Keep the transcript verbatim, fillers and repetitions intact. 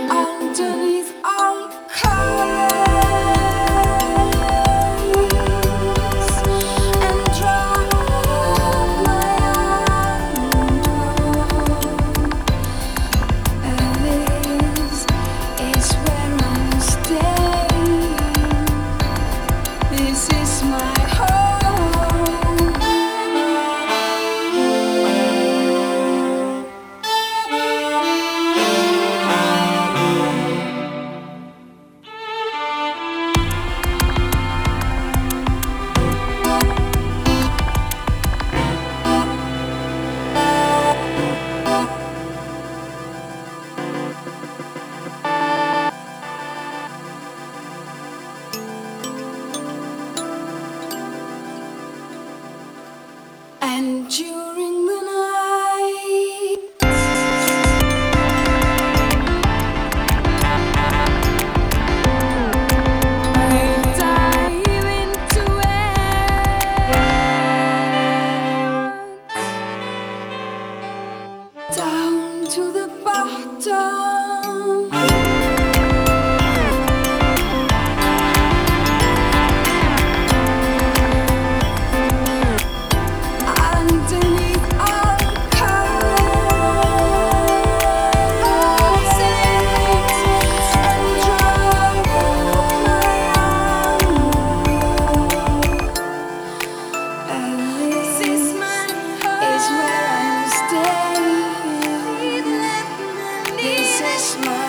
Underneath all colors and drive my own. And this is where I'm staying. This is my home. And during the night, we dive into it down to the bottom. Underneath all colors and drive my own. And this is where I'm staying. This is my